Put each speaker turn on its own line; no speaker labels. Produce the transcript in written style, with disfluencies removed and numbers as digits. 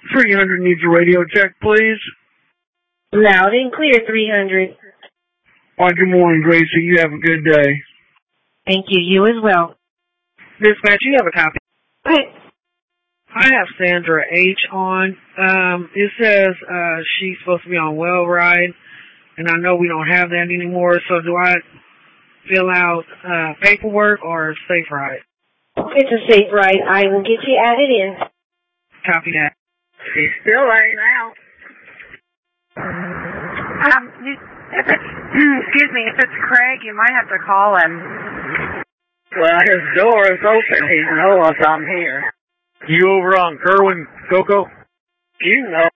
300 needs a radio check, please.
Loud and clear, 300.
Why, good morning, Gracie. You have a good day.
Thank you. You as well.
Dispatch, you have a copy.
Okay.
I have Sandra H. on. It says she's supposed to be on Well Ride, and I know we don't have that anymore, so do I fill out paperwork or Safe Ride?
It's a Safe Ride. I will get you added in.
Copy that.
She's still laying out.
If it's Craig, you might have to call him.
Well, his door is open. He knows I'm here.
You over on Kerwin, Coco?
You know.